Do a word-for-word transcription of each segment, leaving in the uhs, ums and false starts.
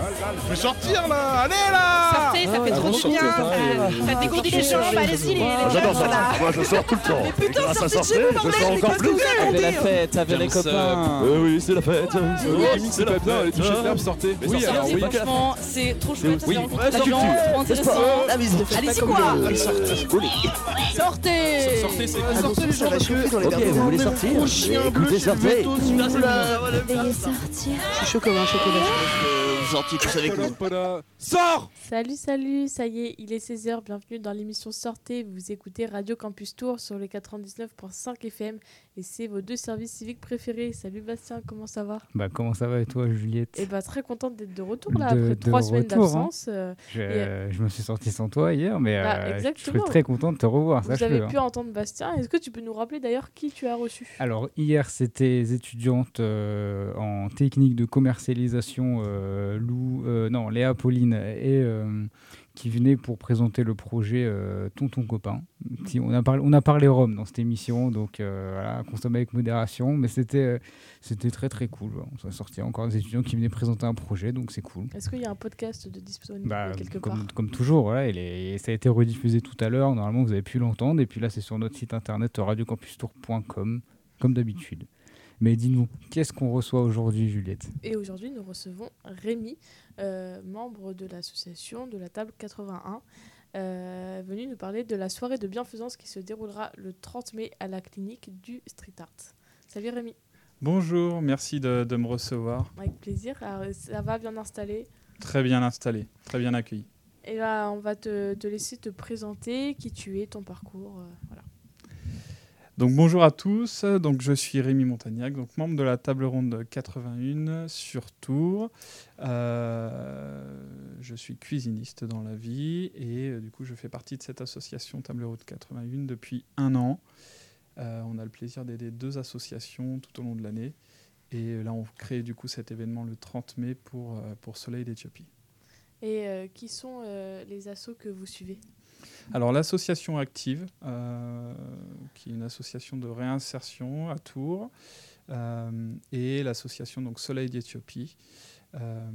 Je vais sortir là. Allez là. Sortez, ça fait trop du bien. Ça dégourdit les jambes, allez-y les jeunes. J'adore ça. Moi je sors tout le temps. Mais putain, grâce à sortez de sortir, chez vous, je bordel, sors mais encore qu'est-ce que plus. vous Avec racontez la fête, avec les copains. Oui, oui, c'est la fête. Oui, c'est pas bien. Allez toucher de l'herbe, sortez. Oui, alors oui. Franchement, c'est trop chouette. Oui, c'est ouais, la trop culture. trop intéressant. Allez-y quoi. Sortez. Sortez, c'est Attention, ça va chauffer dans les Ok, gardes. vous voulez sortir Mon chien bleu, Écoutez, je suis sortez. veto, celui-là. Veuillez sortir. Je suis chaud comme un chocolat. Vous sortiez tous avec nous. Sors. Salut, salut, ça y est, il est seize heures, bienvenue dans l'émission Sortez, vous écoutez Radio Campus Tours sur les quatre-vingt-dix-neuf virgule cinq F M et c'est vos deux services civiques préférés. Salut Bastien, comment ça va? Bah comment ça va et toi Juliette? Eh bah très contente d'être de retour là, De- après de trois semaines retour, hein. d'absence. euh, je, et- je me suis sorti sans toi hier, mais Bah, euh, je exactement. serais très content de te revoir. vous sache-le, avez hein. pu entendre Bastien, est-ce que tu peux nous rappeler d'ailleurs qui tu as reçu? Alors hier c'était les étudiantes euh, en technique de commercialisation, euh, Lou, euh, non Léa, Pauline et euh, qui venaient pour présenter le projet euh, Tonton Copain. Si, on, a parlé, on a parlé rhum dans cette émission, donc euh, voilà, consommer avec modération, mais c'était, euh, c'était très très cool. On s'est sorti encore des étudiants qui venaient présenter un projet, donc c'est cool. Est-ce qu'il y a un podcast de disponible Bah, quelque comme, part? comme toujours, voilà, il est- ça a été rediffusé tout à l'heure. Normalement, vous avez pu l'entendre. Et puis là, c'est sur notre site internet radio campus tour point com, comme d'habitude. Mais dis-nous, qu'est-ce qu'on reçoit aujourd'hui, Juliette? Et aujourd'hui, nous recevons Rémi, euh, membre de l'association de la table quatre-vingt-un, euh, venu nous parler de la soirée de bienfaisance qui se déroulera le trente mai à la clinique du Street Art. Salut Rémi. Bonjour, merci de, de me recevoir. Avec plaisir. Alors, ça va bien installé. Très bien installé, très bien accueilli. Et là, on va te, te laisser te présenter, qui tu es, ton parcours. euh, voilà. Donc bonjour à tous, donc, je suis Rémi Montagnac, donc, membre de la table ronde quatre-vingt-un sur Tours. Euh, je suis cuisiniste dans la vie et euh, du coup je fais partie de cette association Table ronde quatre-vingt-un depuis un an. Euh, on a le plaisir d'aider deux associations tout au long de l'année. Et là, on crée du coup cet événement le trente mai pour, euh, pour Soleil d'Éthiopie. Et euh, qui sont euh, les assos que vous suivez? Alors l'association Active, euh, qui est une association de réinsertion à Tours, euh, et l'association donc Soleil d'Éthiopie, euh,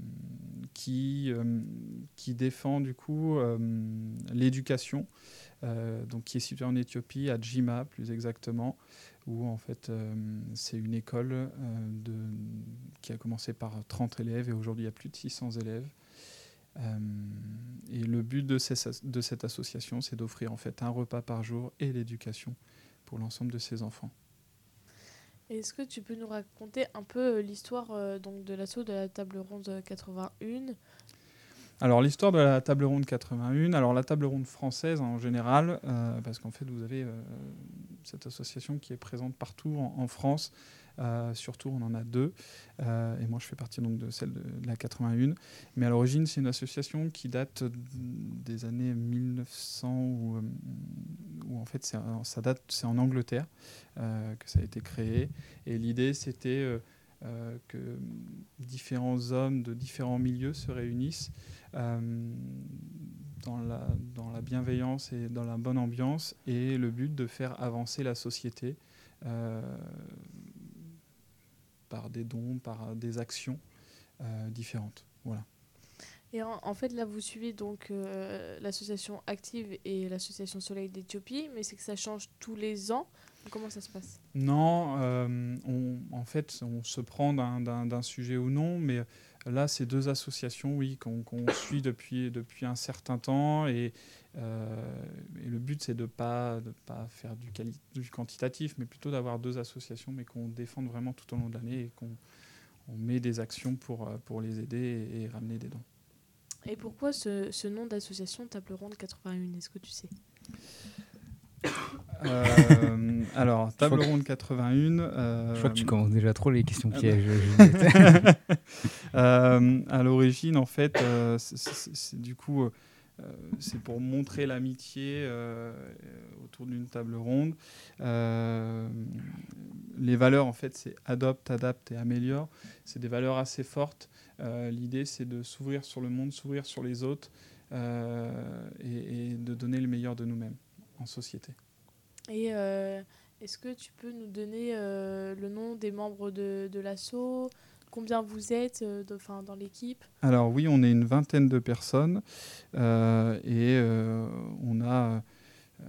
qui, euh, qui défend du coup euh, l'éducation, euh, donc qui est située en Éthiopie, à Djima plus exactement, où en fait euh, c'est une école euh, de, qui a commencé par trente élèves et aujourd'hui il y a plus de six cents élèves. Euh, et le but de, ces, de cette association, c'est d'offrir en fait un repas par jour et l'éducation pour l'ensemble de ces enfants. Est-ce que tu peux nous raconter un peu l'histoire euh, donc de l'asso de la table ronde quatre-vingt-un? Alors l'histoire de la table ronde quatre-vingt-un, alors la table ronde française en général, euh, parce qu'en fait vous avez euh, cette association qui est présente partout en, en France, euh, surtout on en a deux, euh, et moi je fais partie donc de celle de, de la quatre-vingt-un, mais à l'origine c'est une association qui date des années mille neuf cents, où, où en fait c'est, ça date, c'est en Angleterre euh, que ça a été créé, et l'idée c'était euh, Euh, que différents hommes de différents milieux se réunissent euh, dans, la, dans la bienveillance et dans la bonne ambiance, et le but de faire avancer la société euh, par des dons, par des actions euh, différentes. Voilà. Et en, en fait, là, vous suivez donc euh, l'association Active et l'association Soleil d'Éthiopie, mais c'est que ça change tous les ans. Comment ça se passe? Non, euh, on, en fait, on se prend d'un, d'un, d'un sujet ou non, mais là, c'est deux associations, oui, qu'on, qu'on suit depuis, depuis un certain temps, et, euh, et le but, c'est de ne pas, de pas faire du, quali- du quantitatif, mais plutôt d'avoir deux associations, mais qu'on défende vraiment tout au long de l'année, et qu'on on met des actions pour, pour les aider et, et ramener des dons. Et pourquoi ce, ce nom d'association Table ronde quatre-vingt-un? Est-ce que tu sais? euh, Alors, Table ronde quatre-vingt-un... Euh, Je crois que tu commences déjà trop les questions ah pièges. euh, à l'origine, en fait, euh, c'est, c'est, c'est, du coup, euh, c'est pour montrer l'amitié euh, autour d'une table ronde. Euh, les valeurs, en fait, c'est adopte, adapte et améliore. C'est des valeurs assez fortes. Euh, l'idée, c'est de s'ouvrir sur le monde, s'ouvrir sur les autres euh, et, et de donner le meilleur de nous-mêmes en société. Et euh, est-ce que tu peux nous donner euh, le nom des membres de, de l'asso, combien vous êtes euh, de, enfin, dans l'équipe? Alors oui, on est une vingtaine de personnes euh, et euh, on a euh,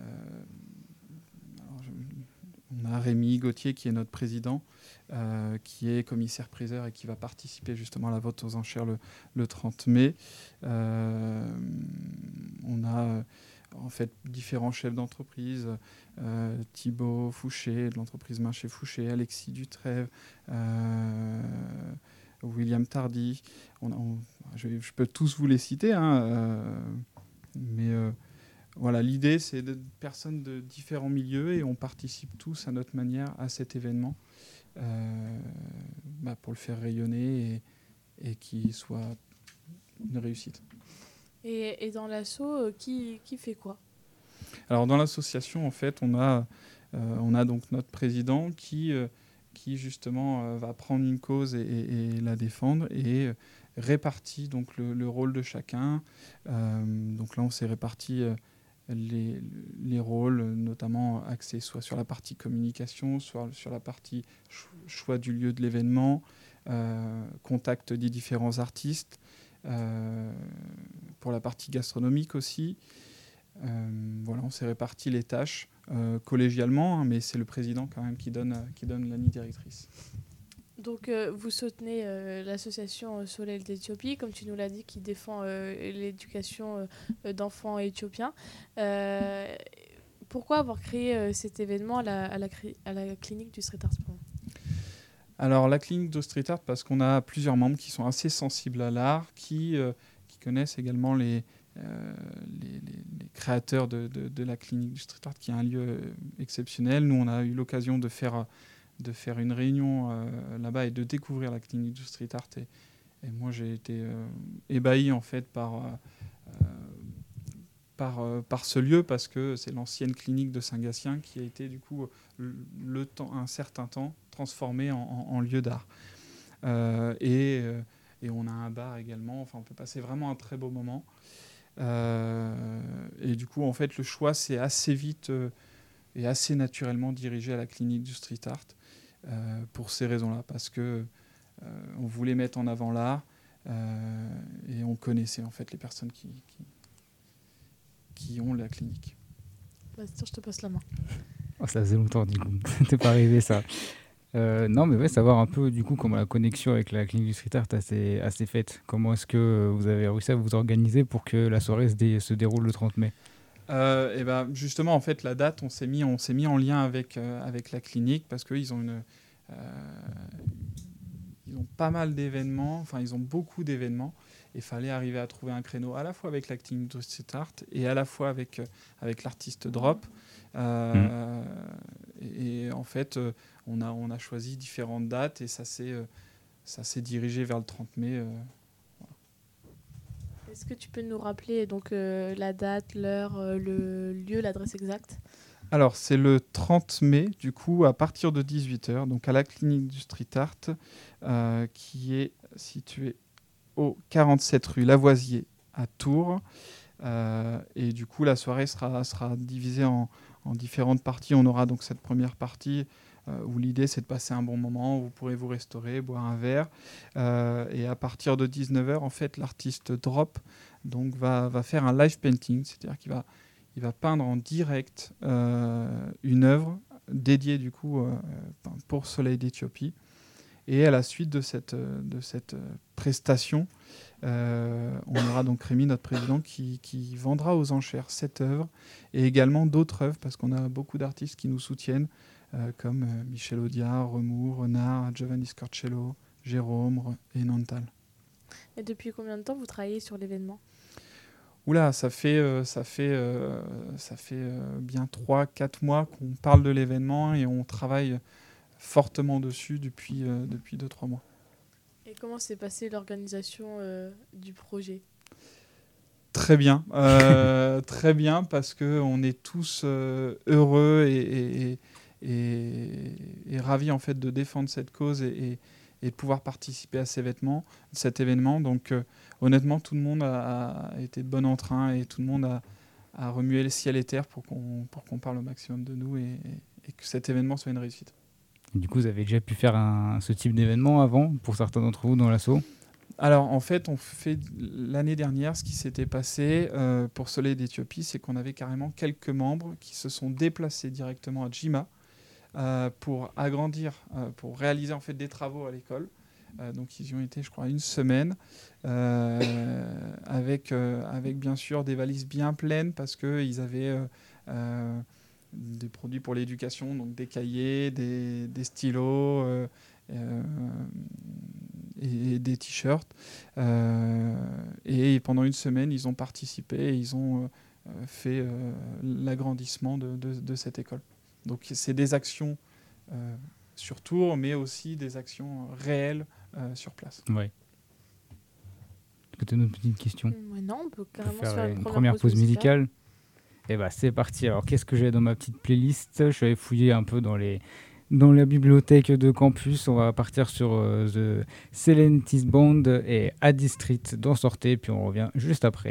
alors je, on a Rémi Gauthier qui est notre président, euh, qui est commissaire-priseur et qui va participer justement à la vente aux enchères le, le trente mai. Euh, on a euh, en fait différents chefs d'entreprise, euh, Thibaut Fouché de l'entreprise Main chez Fouché, Alexis Dutrève, euh, William Tardy. On a, on, je, je peux tous vous les citer, hein, euh, mais euh, voilà, l'idée c'est de personnes de différents milieux et on participe tous à notre manière à cet événement euh, bah, pour le faire rayonner et, et qu'il soit une réussite. Et, et dans l'asso, euh, qui, qui fait quoi? Alors dans l'association, en fait, on a, euh, on a donc notre président qui, euh, qui justement euh, va prendre une cause et, et, et la défendre et euh, répartit donc le, le rôle de chacun. Euh, donc là, on s'est réparti euh, les, les rôles, notamment axés soit sur la partie communication, soit sur la partie cho- choix du lieu de l'événement, euh, contact des différents artistes, euh, pour la partie gastronomique aussi. Euh, voilà, on s'est réparti les tâches euh, collégialement, hein, mais c'est le président quand même qui donne, euh, qui donne la ligne directrice. Donc euh, vous soutenez euh, l'association Soleil d'Éthiopie, comme tu nous l'as dit, qui défend euh, l'éducation euh, d'enfants éthiopiens. Euh, pourquoi avoir créé euh, cet événement à la, à, la, à la clinique du street art? Alors la clinique de street art, parce qu'on a plusieurs membres qui sont assez sensibles à l'art, qui, euh, qui connaissent également les, euh, les, les, les créateurs de, de, de la clinique du street art, qui est un lieu exceptionnel. Nous, on a eu l'occasion de faire... de faire une réunion euh, là-bas et de découvrir la clinique du street art. Et, et moi, j'ai été euh, ébahi en fait par, euh, par, euh, par ce lieu parce que c'est l'ancienne clinique de Saint-Gatien qui a été du coup le, le temps, un certain temps transformée en, en, en lieu d'art. Euh, et, euh, et on a un bar également. Enfin, on peut passer vraiment un très beau moment. Euh, et du coup, en fait, le choix s'est assez vite euh, et assez naturellement dirigé à la clinique du street art. Euh, pour ces raisons-là, parce que euh, on voulait mettre en avant l'art euh, et on connaissait en fait les personnes qui, qui, qui ont la clinique. Bastien, je te passe la main. Oh, ça faisait longtemps du coup, c'était pas arrivé ça. Euh, non mais ouais, savoir un peu du coup comment la connexion avec la clinique du street art assez, assez faite. Comment est-ce que vous avez réussi à vous organiser pour que la soirée se, dé, se déroule le trente mai? Euh, et ben justement en fait la date on s'est mis on s'est mis en lien avec euh, avec la clinique parce qu'ils ont une euh, ils ont pas mal d'événements, enfin ils ont beaucoup d'événements et fallait arriver à trouver un créneau à la fois avec la clinique de street art et à la fois avec euh, avec l'artiste Drop euh, mmh. et, et en fait euh, on a on a choisi différentes dates et ça s'est euh, ça s'est dirigé vers le trente mai. Euh, Est-ce que tu peux nous rappeler donc, euh, la date, l'heure, euh, le lieu, l'adresse exacte? Alors, c'est le trente mai, du coup, à partir de dix-huit heures, donc à la clinique du street art, euh, qui est située au quarante-sept rue Lavoisier à Tours. Euh, et du coup, la soirée sera, sera divisée en, en différentes parties. On aura donc cette première partie euh, où l'idée, c'est de passer un bon moment, où vous pourrez vous restaurer, boire un verre. Euh, et à partir de dix-neuf heures, en fait, l'artiste Drop donc, va, va faire un live painting, c'est-à-dire qu'il va, il va peindre en direct euh, une œuvre dédiée du coup euh, pour Soleil d'Éthiopie. Et à la suite de cette, de cette prestation, euh, on aura donc Rémi, notre président, qui, qui vendra aux enchères cette œuvre et également d'autres œuvres, parce qu'on a beaucoup d'artistes qui nous soutiennent, euh, comme euh, Michel Audiard, Remou, Renard, Giovanni Scorcello, Jérôme et Nantal. Et depuis combien de temps vous travaillez sur l'événement ? Oula, ça fait, euh, ça fait, euh, ça fait euh, bien trois quatre mois qu'on parle de l'événement et on travaille fortement dessus depuis euh, depuis deux trois mois. Et comment s'est passée l'organisation euh, du projet ? Très bien, euh, très bien parce que on est tous euh, heureux et, et, et, et ravis en fait de défendre cette cause et, et, et de pouvoir participer à ces événements, cet événement. Donc euh, honnêtement, tout le monde a, a été de bon entrain et tout le monde a, a remué les ciel et terre pour qu'on pour qu'on parle au maximum de nous et, et que cet événement soit une réussite. Et du coup, vous avez déjà pu faire un, ce type d'événement avant, pour certains d'entre vous dans l'asso? Alors, en fait, on fait l'année dernière, ce qui s'était passé euh, pour Soleil d'Éthiopie, c'est qu'on avait carrément quelques membres qui se sont déplacés directement à Djima euh, pour agrandir, euh, pour réaliser en fait des travaux à l'école. Euh, donc, ils y ont été, je crois, une semaine, euh, avec, euh, avec bien sûr des valises bien pleines parce qu'ils avaient euh, euh, des produits pour l'éducation, donc des cahiers, des, des stylos. Euh, Euh, et des t-shirts euh, et pendant une semaine ils ont participé et ils ont euh, fait euh, l'agrandissement de, de, de cette école. Donc c'est des actions euh, sur tour mais aussi des actions réelles euh, sur place. Ouais. Est-ce que tu as une petite question? Ouais, non, on peut On carrément peut se faire faire une première pause musicale. Et bah c'est parti. Alors qu'est-ce que j'ai dans ma petite playlist? Je vais fouiller un peu dans les Dans la bibliothèque de campus. On va partir sur euh, The Celentis Band et Addis Street d'en sortir, puis on revient juste après.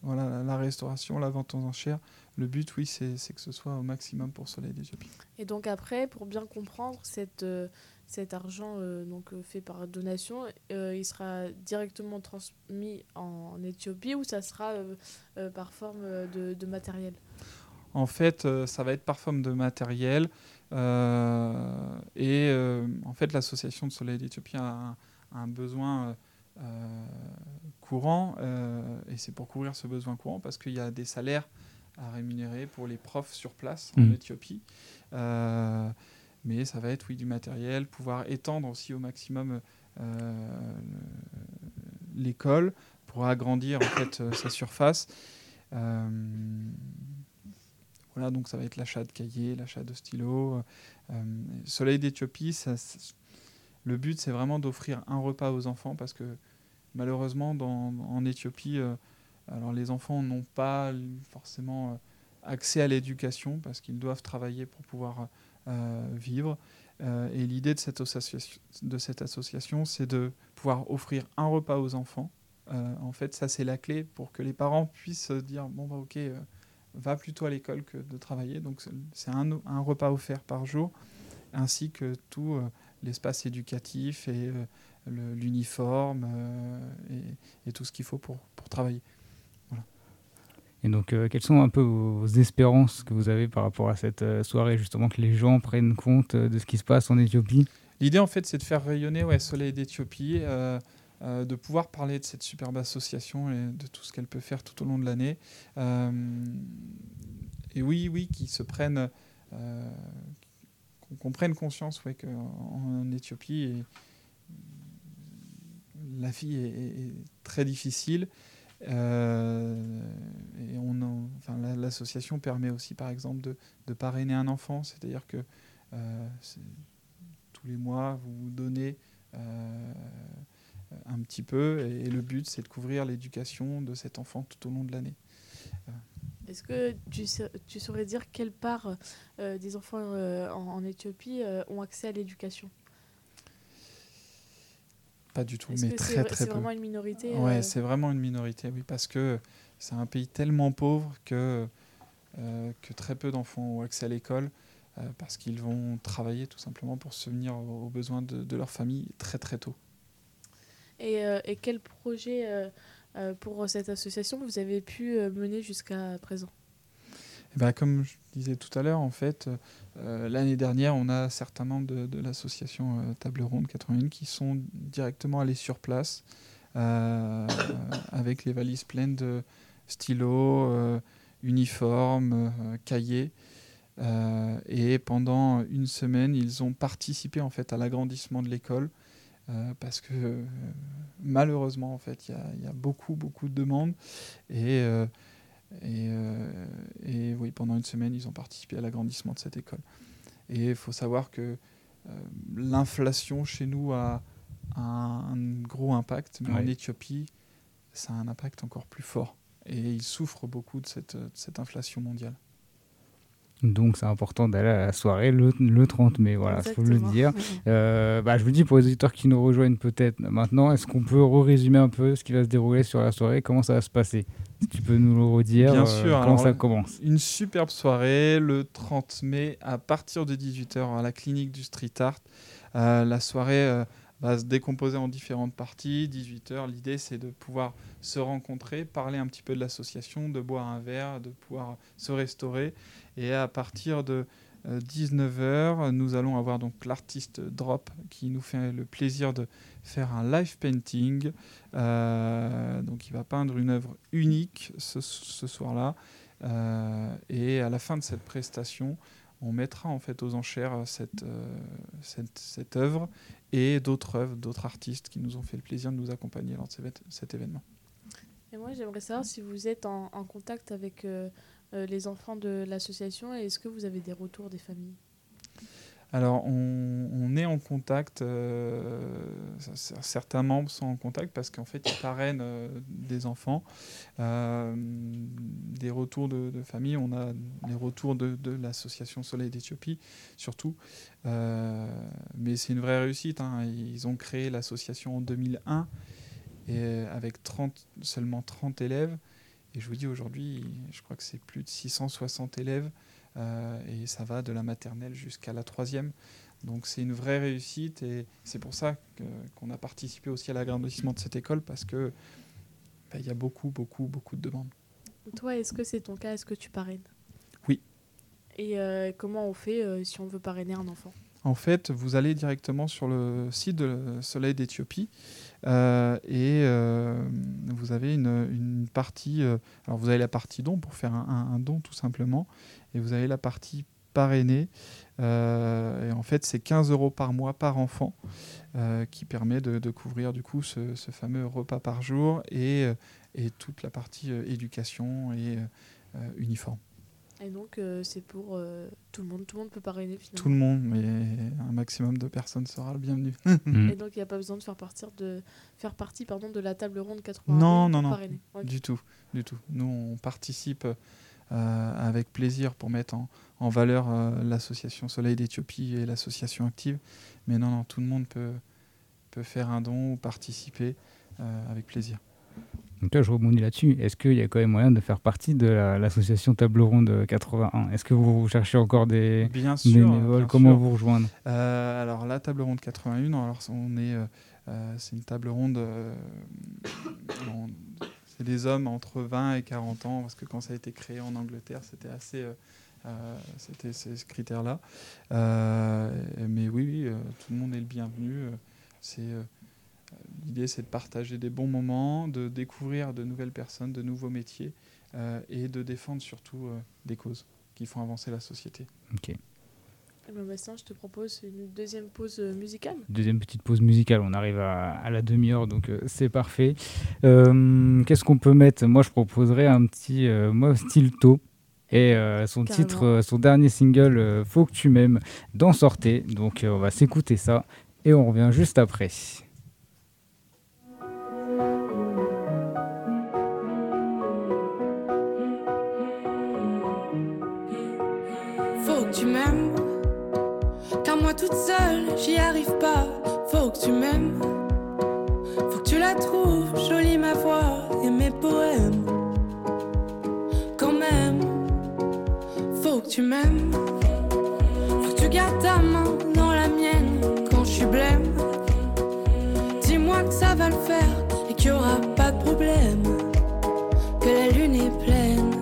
voilà, la, la restauration, la vente aux enchères. Le but, oui, c'est, c'est que ce soit au maximum pour Soleil d'Éthiopie. Et donc après, pour bien comprendre, cette, euh, cet argent euh, donc, euh, fait par donation, euh, il sera directement transmis en, en Éthiopie ou ça sera euh, euh, par forme de, de matériel ? En fait, euh, ça va être par forme de matériel. Euh, et euh, en fait, l'association de Soleil d'Éthiopie a un, a un besoin euh, courant. Euh, et c'est pour couvrir ce besoin courant parce qu'il y a des salaires à rémunérer pour les profs sur place en Mmh. Éthiopie. Euh, mais ça va être, oui, du matériel, pouvoir étendre aussi au maximum euh, l'école pour agrandir en fait sa surface. Euh, voilà, donc ça va être l'achat de cahiers, l'achat de stylos. Euh, Soleil d'Éthiopie, ça, c'est- le but c'est vraiment d'offrir un repas aux enfants parce que malheureusement dans, en Éthiopie, euh, alors les enfants n'ont pas forcément euh, accès à l'éducation parce qu'ils doivent travailler pour pouvoir euh, vivre. Euh, et l'idée de cette, association, de cette association, c'est de pouvoir offrir un repas aux enfants. Euh, en fait, ça c'est la clé pour que les parents puissent se dire bon bah ok, euh, va plutôt à l'école que de travailler. Donc c'est- c'est un, un repas offert par jour, ainsi que tout euh, l'espace éducatif et euh, le- l'uniforme euh, et, et tout ce qu'il faut pour, pour travailler. Et donc, euh, quelles sont un peu vos espérances que vous avez par rapport à cette euh, soirée, justement, que les gens prennent compte euh, de ce qui se passe en Éthiopie ? L'idée, en fait, c'est de faire rayonner ouais, Soleil d'Éthiopie, euh, euh, de pouvoir parler de cette superbe association et de tout ce qu'elle peut faire tout au long de l'année. Euh, et oui, oui, qu'ils se prennent, euh, qu'on, qu'on prenne conscience ouais, qu'en en Éthiopie, et, la vie est, est- est très difficile. Euh, et on en- enfin, la- l'association permet aussi, par exemple, de, de parrainer un enfant, c'est-à-dire que euh, c'est- tous les mois, vous vous donnez euh, un petit peu, et, et le but, c'est de couvrir l'éducation de cet enfant tout au long de l'année. Est-ce que tu, sa- tu saurais dire quelle part euh, des enfants euh, en, en Éthiopie euh, ont accès à l'éducation ? Pas du tout, Est-ce mais que très c'est, très c'est peu. vraiment une minorité Ouais, euh, c'est vraiment une minorité, oui, parce que c'est un pays tellement pauvre que, euh, que très peu d'enfants ont accès à l'école, euh, parce qu'ils vont travailler tout simplement pour subvenir aux, aux besoins de, de leur famille très très tôt. Et, euh, et quel projet euh, euh, pour cette association vous avez pu euh, mener jusqu'à présent ? Eh ben, comme je disais tout à l'heure, en fait, euh, l'année dernière, on a certains membres de, de l'association euh, Table Ronde quatre-vingt-un qui sont directement allés sur place euh, avec les valises pleines de stylos, euh, uniformes, euh, cahiers. Euh, et pendant une semaine, ils ont participé en fait à l'agrandissement de l'école euh, parce que euh, malheureusement, en fait, il y, a- il y a beaucoup, beaucoup de demandes et euh, et, euh, et oui, pendant une semaine, ils ont participé à l'agrandissement de cette école. Et il faut savoir que euh, l'inflation chez nous a, a un gros impact, mais Ouais. en Éthiopie, ça a un impact encore plus fort. Et ils souffrent beaucoup de cette, de cette inflation mondiale. Donc, c'est important d'aller à la soirée le, le trente mai, voilà, il faut le Exactement. dire. Euh, bah, je vous le dis pour les auditeurs qui nous rejoignent peut-être maintenant, est-ce qu'on peut résumer un peu ce qui va se dérouler sur la soirée, comment ça va se passer ? Si tu peux nous le redire, Bien euh, sûr, comment alors, ça commence ? Une superbe soirée le trente mai à partir de dix-huit heures à la clinique du Street Art. Euh, la soirée euh, va se décomposer en différentes parties. dix-huit heures, l'idée c'est de pouvoir se rencontrer, parler un petit peu de l'association, de boire un verre, de pouvoir se restaurer. Et à partir de euh, dix-neuf heures, nous allons avoir donc l'artiste Drop qui nous fait le plaisir de faire un live painting. Euh, donc il va peindre une œuvre unique ce, ce soir-là. Euh, et à la fin de cette prestation, on mettra en fait aux enchères cette, euh, cette, cette œuvre et d'autres œuvres, d'autres artistes qui nous ont fait le plaisir de nous accompagner lors de cet- cet événement. Et moi, j'aimerais savoir si vous êtes en, en contact avec euh, euh, les enfants de l'association et est-ce que vous avez des retours des familles ? Alors, on, on est en contact, euh, c- certains membres sont en contact parce qu'en fait, ils parrainent euh, des enfants. Euh, des retours de, de famille, on a les retours de, de l'association Soleil d'Éthiopie, surtout. Euh, mais c'est une vraie réussite, hein. Ils ont créé l'association en deux mille un et avec trente, seulement trente élèves. Et je vous dis aujourd'hui, je crois que c'est plus de six cent soixante élèves euh, et ça va de la maternelle jusqu'à la troisième. Donc c'est une vraie réussite et c'est pour ça que, qu'on a participé aussi à l'agrandissement de cette école parce que bah, y a beaucoup, beaucoup, beaucoup de demandes. Toi, est-ce que c'est ton cas? Est-ce que tu parraines? Oui. Et euh, comment on fait euh, si on veut parrainer un enfant? En fait, vous allez directement sur le site de Soleil d'Éthiopie euh, et euh, vous avez une, une partie. Euh, alors, vous avez la partie don pour faire un, un, un don tout simplement, et vous avez la partie parrainée. Euh, et en fait, c'est quinze euros par mois par enfant euh, qui permet de, de couvrir du coup ce, ce fameux repas par jour et, et toute la partie euh, éducation et euh, uniforme. Et donc, euh, c'est pour euh, tout le monde. Tout le monde peut parrainer finalement. Tout le monde, mais un maximum de personnes sera le bienvenu. Et donc, il n'y a pas besoin de faire, partir de, faire partie pardon, de la table ronde quatre-vingt-un Non, pour non, non, parrainer. Okay. du tout, du tout. Nous, on participe euh, avec plaisir pour mettre en, en valeur euh, l'association Soleil d'Éthiopie et l'association Active. Mais non, non, tout le monde peut, peut faire un don ou participer euh, avec plaisir. Donc là, je rebondis là-dessus. Est-ce qu'il y a quand même moyen de faire partie de la, l'association Table Ronde quatre-vingt-un? Est-ce que vous cherchez encore des bien sûr, bénévoles? bien Comment sûr. vous rejoindre? euh, Alors, la Table Ronde quatre-vingt-un, alors on est, euh, c'est une table ronde, euh, on, c'est des hommes entre vingt et quarante ans, parce que quand ça a été créé en Angleterre, c'était assez... Euh, euh, c'était ces critères-là. Euh, mais oui, oui euh, tout le monde est le bienvenu. Euh, c'est... Euh, L'idée, c'est de partager des bons moments, de découvrir de nouvelles personnes, de nouveaux métiers euh, et de défendre surtout euh, des causes qui font avancer la société. Ok. Eh ben Bastien, je te propose une deuxième pause musicale. Deuxième petite pause musicale, on arrive à, à la demi-heure, donc euh, c'est parfait. Euh, qu'est-ce qu'on peut mettre? Moi, je proposerais un petit euh, Mauve Style Tôt. Et euh, son Carrément. titre, euh, son dernier single, euh, Faut que tu m'aimes, d'en sortir. Donc, euh, on va s'écouter ça et on revient juste après. Tu m'aimes, car moi toute seule j'y arrive pas. Faut que tu m'aimes, faut que tu la trouves jolie ma voix et mes poèmes. Quand même, faut que tu m'aimes, faut que tu gardes ta main dans la mienne quand je suis blême. Dis-moi que ça va le faire et qu'il y aura pas de problème, que la lune est pleine.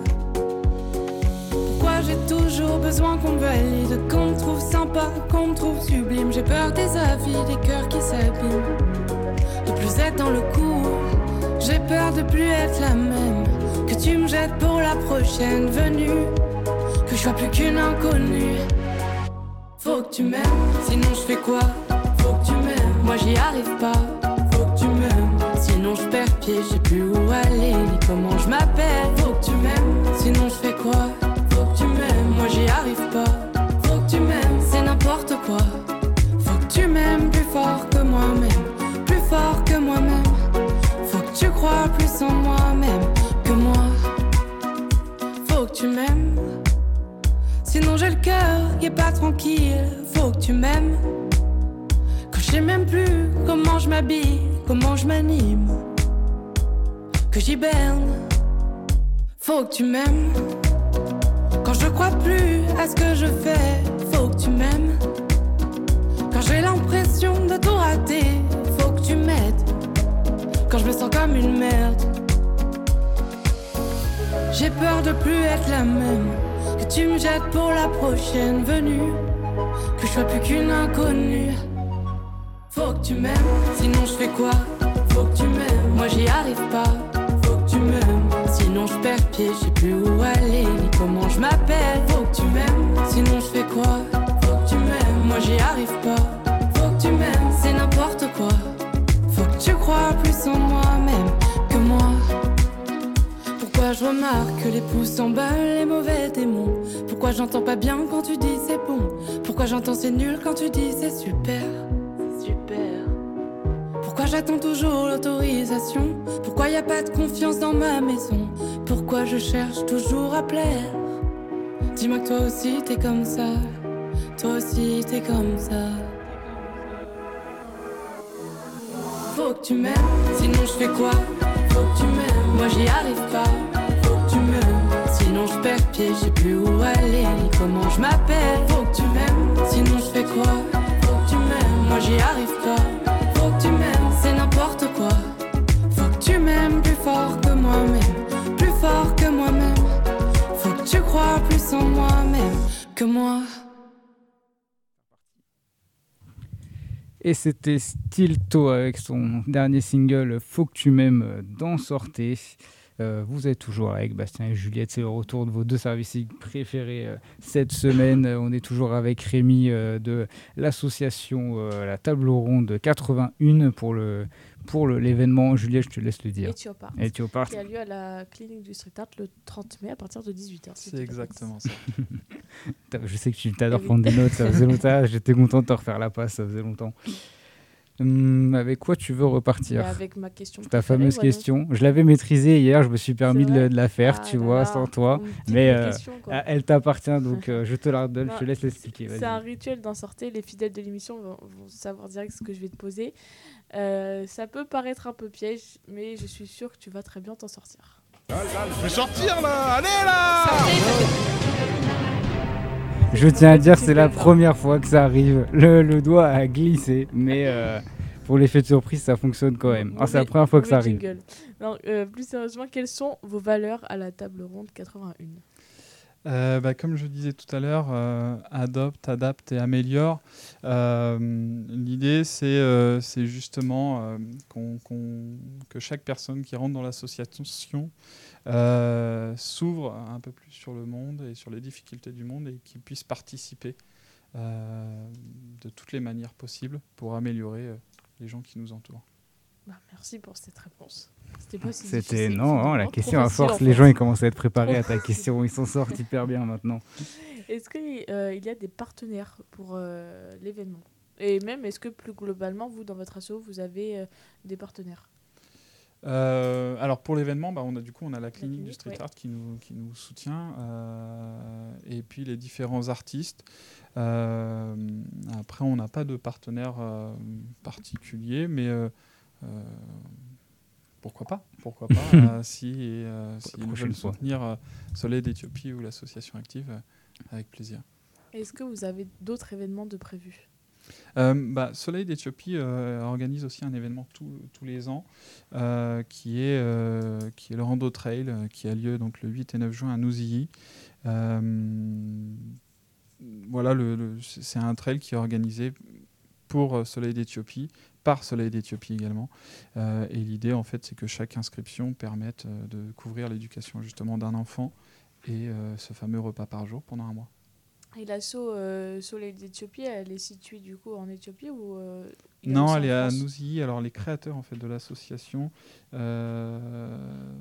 J'ai toujours besoin qu'on me valide, qu'on me trouve sympa, qu'on me trouve sublime. J'ai peur des avis, des cœurs qui s'abîment, de plus être dans le coup. J'ai peur de plus être la même, que tu me jettes pour la prochaine venue, que je sois plus qu'une inconnue. Faut que tu m'aimes, sinon je fais quoi? Faut que tu m'aimes, moi j'y arrive pas. Faut que tu m'aimes, sinon je perds pied, je sais plus où aller, ni comment je m'appelle. Faut que tu m'aimes, sinon je fais quoi? Faut que tu m'aimes, moi j'y arrive pas. Faut que tu m'aimes, c'est n'importe quoi. Faut que tu m'aimes plus fort que moi-même, plus fort que moi-même. Faut que tu crois plus en moi-même que moi. Faut que tu m'aimes, sinon j'ai le cœur qui est pas tranquille. Faut que tu m'aimes, que je sais même plus comment je m'habille, comment je m'anime, que j'hiberne. Faut que tu m'aimes, quand je crois plus à ce que je fais. Faut que tu m'aimes, quand j'ai l'impression de tout rater. Faut que tu m'aides, quand je me sens comme une merde. J'ai peur de plus être la même, que tu me jettes pour la prochaine venue, que je sois plus qu'une inconnue. Faut que tu m'aimes, sinon je fais quoi? Faut que tu m'aimes, moi j'y arrive pas. Faut que tu m'aimes, sinon je perds pied, je sais plus où aller, ni comment je m'appelle. Faut que tu m'aimes, sinon je fais quoi? Faut que tu m'aimes, moi j'y arrive pas. Faut que tu m'aimes, c'est n'importe quoi. Faut que tu crois plus en moi-même que moi. Pourquoi je remarque que les pouces s'emballent, les mauvais démons? Pourquoi j'entends pas bien quand tu dis c'est bon? Pourquoi j'entends c'est nul quand tu dis c'est super? Super. Pourquoi j'attends toujours l'autorisation? Pourquoi y a pas de confiance dans ma maison? Pourquoi je cherche toujours à plaire? Dis-moi que toi aussi t'es comme ça, toi aussi t'es comme ça. Faut que tu m'aimes, sinon je fais quoi? Faut que tu m'aimes, moi j'y arrive pas. perds-pied, je sais plus où aller, ni comment je m'appelle. Faut que tu m'aimes, sinon je fais quoi? Faut que tu m'aimes, moi j'y arrive pas. Faut que tu m'aimes, c'est n'importe quoi. Faut que tu m'aimes plus fort que moi-même, plus fort que moi-même. Faut que tu crois plus en moi-même que moi. Et c'était Stilto avec son dernier single Faut que tu m'aimes d'en sortir. Euh, vous êtes toujours avec Bastien et Juliette, c'est le retour de vos deux services préférés euh, cette semaine. Euh, on est toujours avec Rémi euh, de l'association euh, La Table Ronde quatre-vingt-un pour, le, pour le, l'événement. Juliette, je te laisse le dire. Éthiopart, Éthiopart. qui a lieu à la clinique du Street Art le trente mai à partir de dix-huit heures. C'est exactement ça. Je sais que tu t'adores Eh oui. prendre des notes, ça faisait longtemps. J'étais content de te refaire la passe, ça faisait longtemps. Hum, avec quoi tu veux repartir? Bah, avec ma question. Ta préférée, fameuse voyons. question. Je l'avais maîtrisée hier, je me suis permis de, vrai le- de la faire, Ah tu là vois, là, sans toi. une petite Mais euh, question, quoi. elle t'appartient, donc euh, je te la redonne, Non, je te laisse l'expliquer. C'est Vas-y. un rituel d'en sortir. Les fidèles de l'émission vont, vont savoir direct ce que je vais te poser. Euh, ça peut paraître un peu piège, mais je suis sûre que tu vas très bien t'en sortir. Je vais sortir là. Allez là. Je tiens à dire, c'est la première fois que ça arrive. Le, le doigt a glissé, mais euh, pour l'effet de surprise, ça fonctionne quand même. Ah, c'est la Mauvais- première fois que ça mauvais arrive. jingle. Non, euh, plus sérieusement, quelles sont vos valeurs à la table ronde quatre-vingt-un? Euh, bah, comme je disais tout à l'heure, euh, adopte, adapte et améliore. Euh, l'idée, c'est, euh, c'est justement euh, qu'on, qu'on- que chaque personne qui rentre dans l'association euh, s'ouvre un peu plus sur le monde et sur les difficultés du monde et qu'il puisse participer euh, de toutes les manières possibles pour améliorer euh, les gens qui nous entourent. Bah, merci pour cette réponse. C'était pas si C'était difficile, non, non, la finalement. question Trop à facile, force, en les fait. gens ils commencent à être préparés à ta question, ils s'en sortent hyper bien maintenant. Est-ce qu'il euh, y a des partenaires pour euh, l'événement? Et même, est-ce que plus globalement, vous, dans votre asso, vous avez euh, des partenaires? Euh, alors pour l'événement, bah, on a du coup on a la clinique, clinique, du street ouais. art qui nous, qui nous soutient euh, et puis les différents artistes. Euh, après on n'a pas de partenaire euh, particulier, mais euh, euh, pourquoi pas Pourquoi pas euh, si euh, Pour la s'ils prochaine veulent fois. soutenir euh, Soleil d'Éthiopie ou l'association active, euh, avec plaisir. Est-ce que vous avez d'autres événements de prévus? Euh, bah, Soleil d'Éthiopie euh, organise aussi un événement tous tous les ans euh, qui, est, euh, qui est le Rando Trail euh, qui a lieu donc, le huit et neuf juin à Nouzilly. Euh, voilà, le, le- c'est un trail qui est organisé pour euh, Soleil d'Éthiopie, par Soleil d'Éthiopie également. Euh, et l'idée, en fait, c'est que chaque inscription permette euh, de couvrir l'éducation justement d'un enfant et euh, ce fameux repas par jour pendant un mois. Et l'asso euh, Soleil d'Éthiopie, elle est située du coup en Éthiopie ou euh, il y a Non, aussi elle en est à France? Nouzilly. Alors, les créateurs en fait, de l'association euh,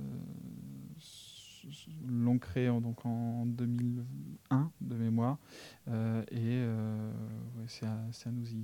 s- l'ont créé en, donc, en deux mille un, de mémoire. Euh, et euh, ouais, c'est à, c'est à Nouzilly.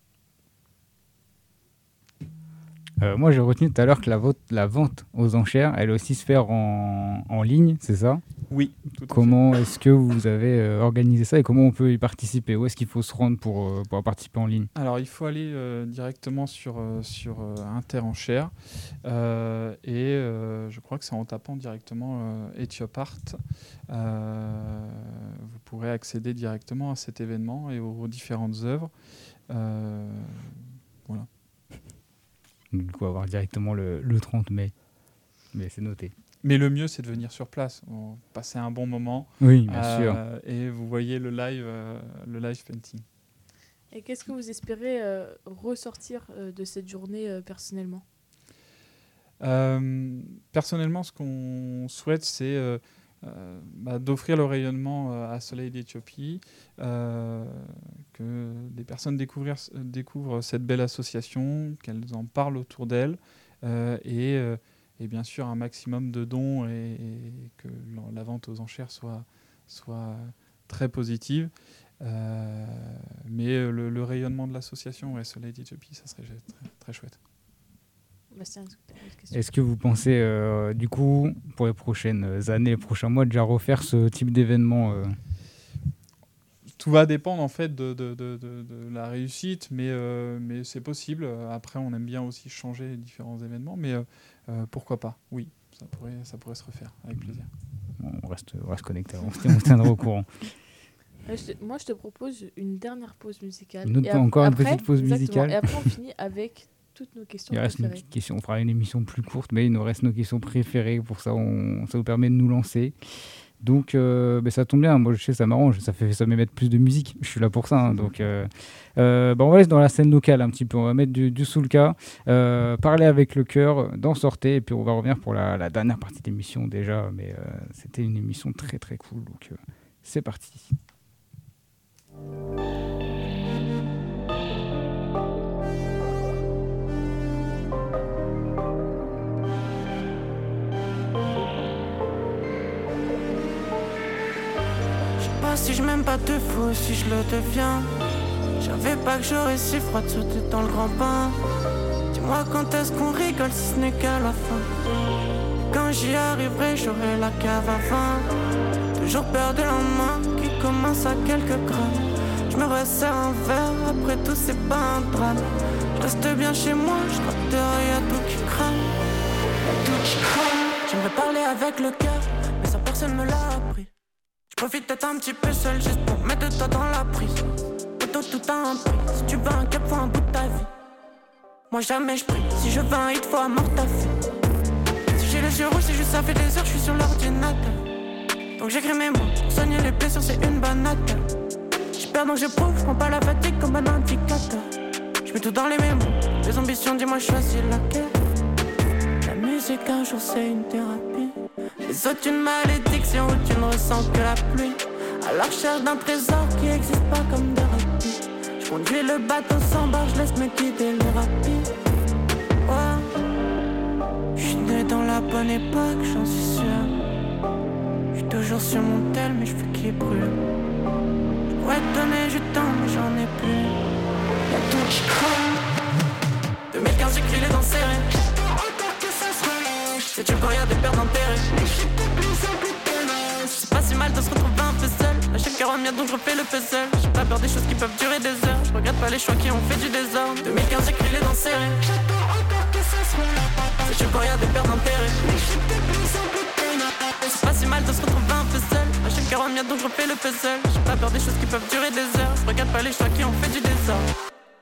Euh, moi j'ai retenu tout à l'heure que la, vote- la vente aux enchères, elle aussi se faire en, en ligne, c'est ça? Oui, tout à fait. Comment est-ce que vous avez euh, organisé ça et comment on peut y participer? Où est-ce qu'il faut se rendre pour, euh, pour participer en ligne? Alors, il faut aller euh, directement sur, euh, sur euh, Interenchères. Euh, et euh, je crois que c'est en tapant directement euh, Éthiopart. Euh, vous pourrez accéder directement à cet événement et aux, aux différentes œuvres. Euh, voilà. Du coup, avoir directement le, le trente mai. Mais c'est noté. Mais le mieux, c'est de venir sur place, on- passer un bon moment. Oui, bien sûr. euh, Et vous voyez le live, euh, le live painting. Et qu'est-ce que vous espérez euh, ressortir euh, de cette journée euh, personnellement? Euh, personnellement, ce qu'on souhaite, c'est euh, euh, bah, d'offrir le rayonnement euh, à Soleil d'Éthiopie, euh, que des personnes découvrir, découvrent cette belle association, qu'elles en parlent autour d'elles, euh, et, euh, et bien sûr un maximum de dons et, et que la- la vente aux enchères soit, soit très positive. Euh, mais euh, le, le rayonnement de l'association, ouais, Soleil d'Éthiopie, ça serait très, très chouette. Bastien, est-ce que tu as une question? Est-ce que vous pensez, euh, du coup, pour les prochaines années, les prochains mois, déjà refaire ce type d'événement euh, Tout va dépendre en fait de, de, de, de- de la réussite, mais, euh, mais c'est possible. Après, on aime bien aussi changer les différents événements, mais euh, euh, pourquoi pas? Oui, ça pourrait, ça pourrait se refaire avec plaisir. on reste, on reste connecté, on, se- on se tiendra au courant. Euh, je te- Moi, je te propose une dernière pause musicale. Une autre- Et ap- encore une après- petite pause exactement. musicale. Et après, on finit avec toutes nos questions Il reste une préférées. petite question. On fera une émission plus courte, mais il nous reste nos questions préférées. Pour ça, on, ça nous permet de nous lancer. Donc, euh, ben, ça tombe bien. Moi, je sais, ça m'arrange. Ça fait, ça me met plus de musique. Je suis là pour ça. hein. Donc, euh, euh, ben, on va laisser dans la scène locale un petit peu. On va mettre du, du Soulka, euh, parler avec le cœur, d'en sortir. Et puis, on va revenir pour la, la dernière partie de l'émission déjà. Mais euh, c'était une émission très, très cool. Donc, euh, c'est parti. Je sais pas si je m'aime pas de fou, si je le deviens. Je savais pas que j'aurais si froid de sauter dans le grand bain. Dis-moi quand est-ce qu'on rigole si ce n'est qu'à la fin. Quand j'y arriverai, j'aurai la cave à vin. Toujours peur de lendemain qui commence à quelques grammes. Je me resserre un verre, après tout c'est pas un drame. Je reste bien chez moi, je crois que y'a tout qui crame. Y'a tout qui crame. J'aimerais parler avec le cœur, mais ça personne me l'a appris. Je profite d'être un petit peu seul juste pour mettre toi dans la prise. Auto tout a un prix, si tu veux un cap faut un bout de ta vie. Moi jamais je prie, si je veux un hit faut à mort ta fille. Si j'ai les yeux rouges c'est juste ça fait des heures je suis sur l'ordinateur. Donc j'écris mes mots, pour soigner les blessures c'est une banate. J'perds donc j'éprouve, je prends pas la fatigue comme un indicateur. Je mets tout dans les mémos, les ambitions dis-moi choisis laquelle. La musique un jour c'est une thérapie. Les autres une malédiction où tu ne ressens que la pluie. À la recherche d'un trésor qui existe pas comme des rapides. Je conduis le bateau sans barre, je laisse me guider le rapide. Ouais, je suis né dans la bonne époque, j'en suis sûr. Je suis toujours sur mon tel mais je fais qui brûle. Je pourrais te donner du temps mais j'en ai plus. Y'a tout qui crame. deux mille quinze j'écris les dents serrées. Si tu peux rien des pertes d'intérêt. C'est pas si mal de se retrouver un peu seul. La chaque heure en donc je refais le puzzle. J'ai pas peur des choses qui peuvent durer des heures. Je regrette pas les choix qui ont fait du désordre. deux mille quinze j'écris les dents serrées. Si tu peux rien des pertes d'intérêt. C'est pas si mal de se retrouver un peu seul. À chaque heure en donc je refais le puzzle. J'ai pas peur des choses qui peuvent durer des heures. Je regrette pas les choix qui ont fait du désordre.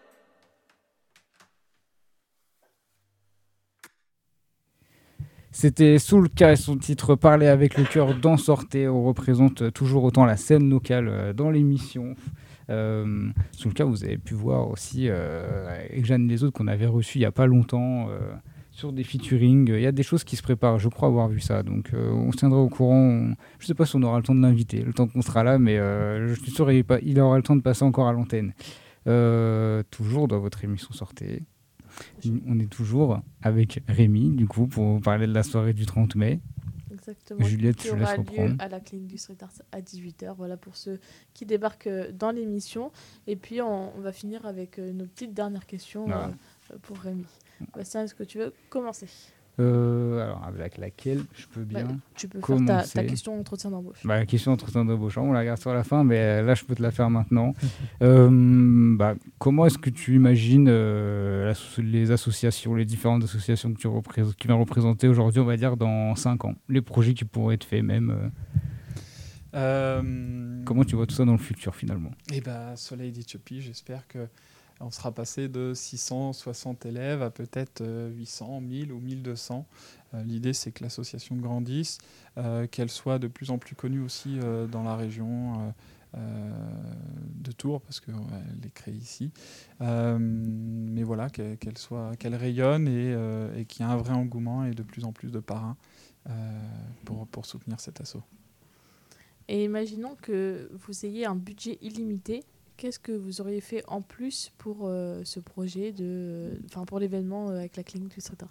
C'était Soulka et son titre Parler avec le cœur d'en sortir. On représente toujours autant la scène locale euh, dans l'émission. Euh, Soulka, vous avez pu voir aussi euh, avec Jeanne et les autres qu'on avait reçus il n'y a pas longtemps euh, sur des featuring. Il y a des choses qui se préparent, je crois avoir vu ça. Donc euh, on se tiendra au courant. On... Je ne sais pas si on aura le temps de l'inviter, le temps qu'on sera là, mais euh, je suis sûr qu'il aura le temps de passer encore à l'antenne. Euh, toujours dans votre émission Sortez. On est toujours avec Rémi, du coup, pour parler de la soirée du trente mai. Exactement. Juliette, qui je aura laisse lieu reprendre. à la clinique du Street Art à dix-huit heures. Voilà pour ceux qui débarquent euh, dans l'émission. Et puis, on, on va finir avec euh, nos petites dernières questions Ah. euh, pour Rémi. Bastien, est-ce que tu veux commencer ? Euh, alors, avec laquelle je peux bien Bah, tu peux faire ta, commencer. ta question entretien d'embauche. Bah, la question entretien d'embauche, on la garde sur la fin, mais euh, là, je peux te la faire maintenant. euh, bah, comment est-ce que tu imagines euh, la- les associations, les différentes associations que tu représentes, qui viennent représenter aujourd'hui, on va dire, dans cinq ans ? Les projets qui pourraient être faits même. euh, Euh, comment tu vois tout ça dans le futur, finalement ? Et bah, Soleil d'Éthiopie, j'espère que on sera passé de six cent soixante élèves à peut-être euh, huit cents, mille ou mille deux cents. Euh, l'idée, c'est que l'association grandisse, euh, qu'elle soit de plus en plus connue aussi euh, dans la région euh, euh, de Tours, parce qu'elle est créée ici. Euh, mais voilà, qu'elle, qu'elle, soit, qu'elle rayonne et, euh, et qu'il y ait un vrai engouement et de plus en plus de parrains euh, pour, pour soutenir cet assaut. Et imaginons que vous ayez un budget illimité. Qu'est-ce que vous auriez fait en plus pour euh, ce projet, de, enfin pour l'événement euh, avec la clinique du Street Art ?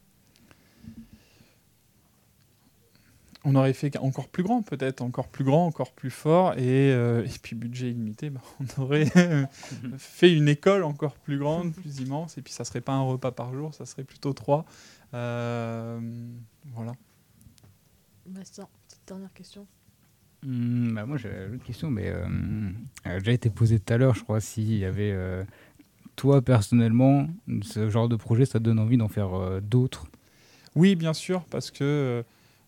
On aurait fait encore plus grand, peut-être, encore plus grand, encore plus fort, et, euh, et puis budget illimité, bah, on aurait fait une école encore plus grande, plus immense, et puis ça serait pas un repas par jour, ça serait plutôt trois. Euh, voilà. Bastien, petite dernière question. Mmh, bah moi j'avais une autre question, mais euh, elle a déjà été posée tout à l'heure, je crois, s'il y avait, euh, toi personnellement, ce genre de projet, ça te donne envie d'en faire euh, d'autres ? Oui, bien sûr, parce que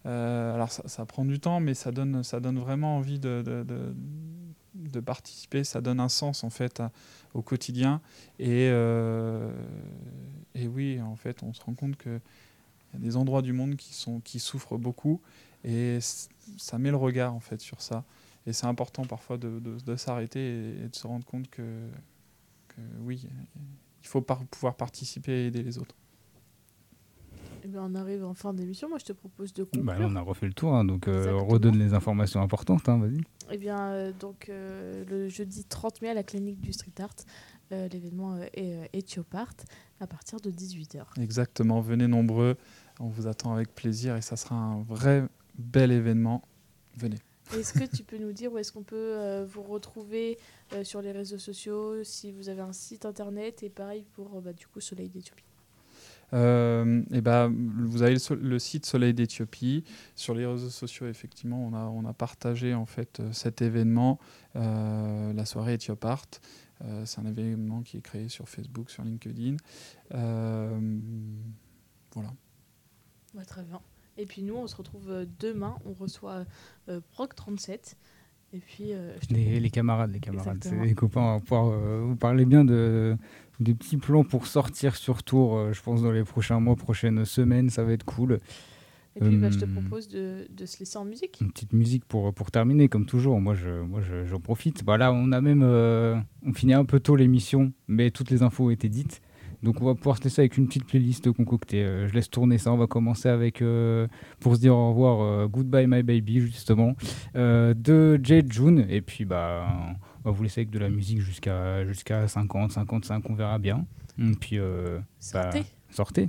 Euh, alors ça, ça prend du temps, mais ça donne, ça donne vraiment envie de, de, de, de participer. Ça donne un sens en fait à, au quotidien. Et, euh, et oui, en fait, on se rend compte qu'il y a des endroits du monde qui, sont, qui souffrent beaucoup. Et ça met le regard en fait sur ça. Et c'est important parfois de, de, de s'arrêter et, et de se rendre compte que, que oui, il faut par, pouvoir participer et aider les autres. Eh bien, on arrive en fin d'émission. Moi, je te propose de conclure. Bah, là, on a refait le tour, hein, donc euh, on redonne les informations importantes. Hein, vas-y. Eh bien, euh, donc, euh, le jeudi trente mai à la clinique du Street Art, euh, l'événement euh, est euh, Ethiopart à partir de dix-huit heures. Exactement, venez nombreux. On vous attend avec plaisir et ça sera un vrai bel événement. Venez. Est-ce que tu peux nous dire où est-ce qu'on peut euh, vous retrouver euh, sur les réseaux sociaux, si vous avez un site internet, et pareil pour bah, du coup Soleil d'Éthiopie? Euh, et bah, vous avez le, so- le site Soleil d'Éthiopie. Sur les réseaux sociaux, effectivement, on a, on a partagé en fait euh, cet événement, euh, la soirée Ethiopart. Euh, c'est un événement qui est créé sur Facebook, sur LinkedIn. Euh, voilà. Ouais, très bien. Et puis nous, on se retrouve euh, demain. On reçoit euh, Proc trente-sept. Et puis, euh, je te Les, propose- les camarades, les camarades, Exactement. c'est les copains. On va pouvoir euh, vous parler bien de, des petits plans pour sortir sur tour. euh, je pense dans les prochains mois, prochaines semaines, ça va être cool. Et puis, bah, je te Hum, propose de, de se laisser en musique. Une petite musique pour, pour terminer, comme toujours. Moi, je, moi je, j'en profite. Bah, là, on a même, euh, on finit un peu tôt l'émission, mais toutes les infos ont été dites. Donc, on va pouvoir se laisser avec une petite playlist concoctée. Euh, je laisse tourner ça. On va commencer avec, euh, pour se dire au revoir, euh, Goodbye My Baby, justement, euh, de Jay June. Et puis, bah, on va vous laisser avec de la musique jusqu'à, jusqu'à cinquante, cinquante-cinq, on verra bien. Et puis, euh, Sortez. bah, sortez.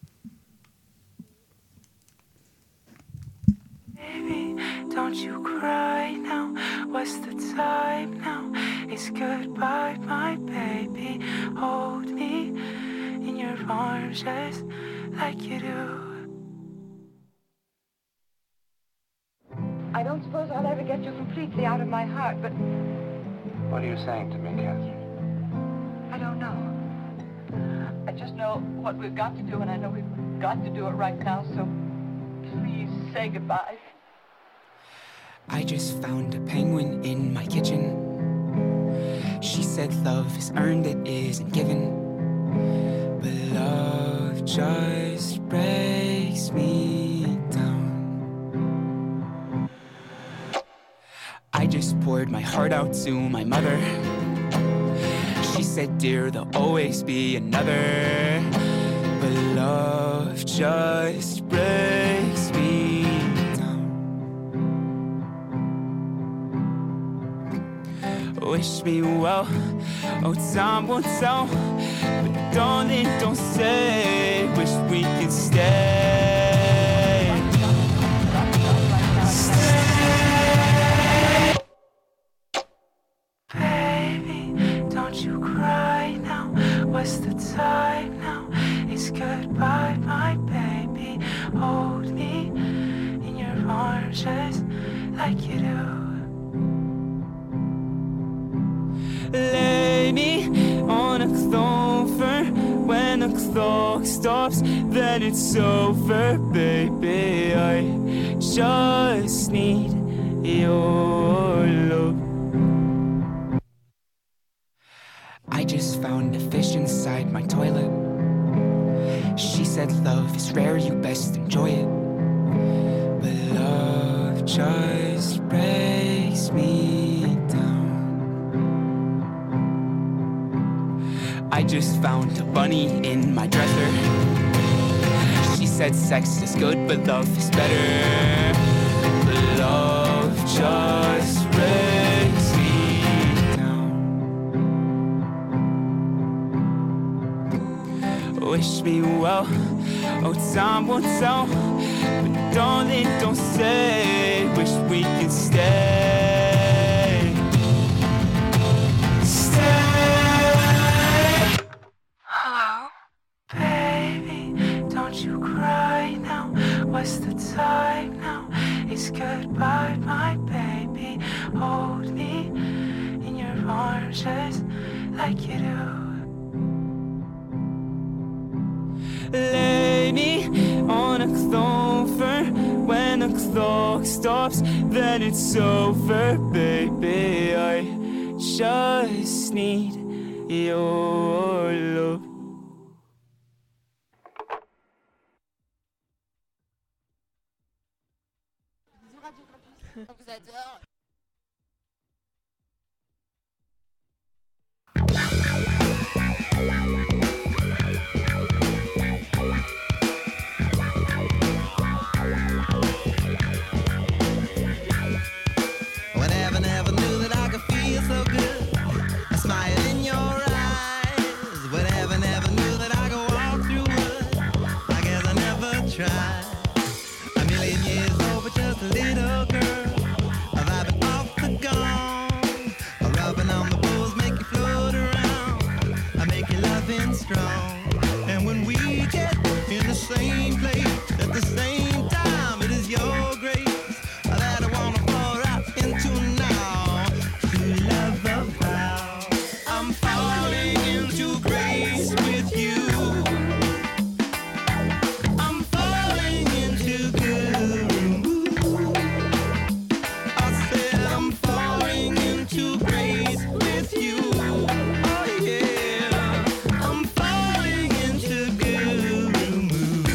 Baby, don't you cry now. What's the time now? It's goodbye, my baby. Hold me in your arms just like you do. I don't suppose I'll ever get you completely out of my heart, but What are you saying to me, Catherine? I don't know. I just know what we've got to do, and I know we've got to do it right now, so please say goodbye. I just found a penguin in my kitchen. She said love is earned, it isn't given. But love just breaks me down. I just poured my heart out to my mother. She said, dear, there'll always be another. But love just breaks me down. Wish me well, oh time will tell. But darling, don't say, wish we could stay. Stay. Baby, don't you cry now. What's the time now? It's goodbye, my baby. Hold me in your arms just like you do. Lay me on a clover. When the clock stops, then it's over, baby. I just need your love. I just found a fish inside my toilet. She said love is rare, you best enjoy it. But love just breaks me down. I just found a bunny in my dresser. She said sex is good, but love is better. But love just breaks me down. Wish me well, oh time will tell. But darling, don't say, wish we could stay. Stay. Hello? Baby, don't you cry now. What's the time now? It's goodbye, my baby. Hold me in your arms just like you do. Lay me on a clover. When the clock stops, then it's over, baby. I just need your love. vous adore. Whenever, never knew that I could feel so good. A smile in your eyes. Whatever, never knew that I could walk through wood. I guess I never tried. A million years old, but just a little girl. Vibing off the gong. Rubbing on the poles, make you float around. I make you loving strong. And when we get in the same place at the same time, it is your grace that I wanna pour out into now. To love a vow. I'm falling into grace with you. I'm falling into good. I said I'm falling into grace with you. Oh yeah, I'm falling into good mood.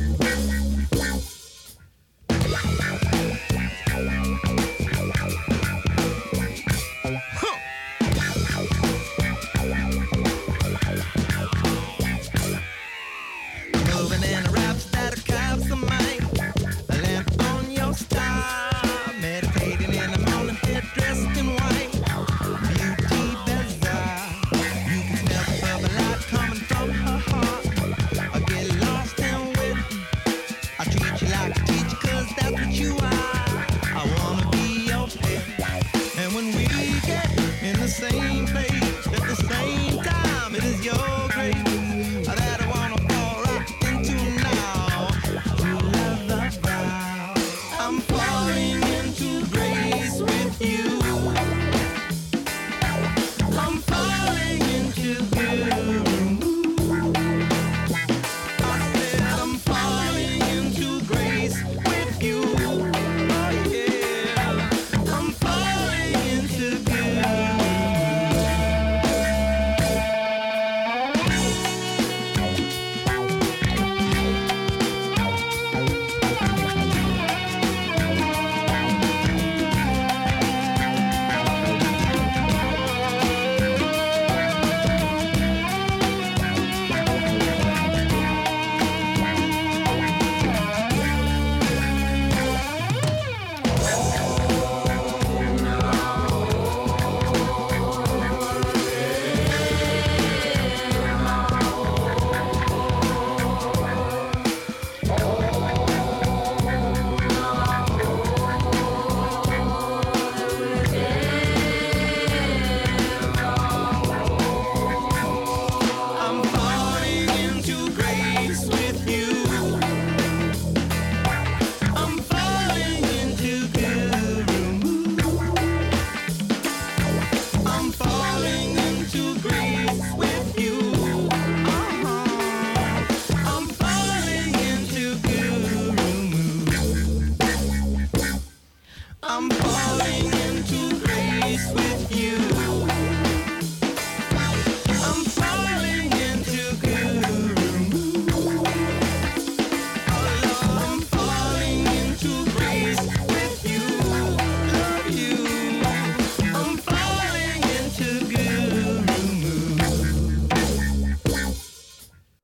Moving in the raps that are caps of mine. A lamp on your star. Meditating in the morning, head dressed in white. Beauty bizarre. You can smell the purple light coming from her heart. I get lost and wet. I treat you like a teacher, cause that's what you are. I wanna be your pet. And when we get in the same place at the same time, it is your grace that I wanna pour out into now. To love the vow. I'm falling into grace with you. I'm falling into good. I said I'm falling into grace with you. Oh yeah, I'm falling into good. I'm falling into grace with you. I'm falling into good. I'm falling into grace with you. Uh-huh. I'm falling into good. I'm falling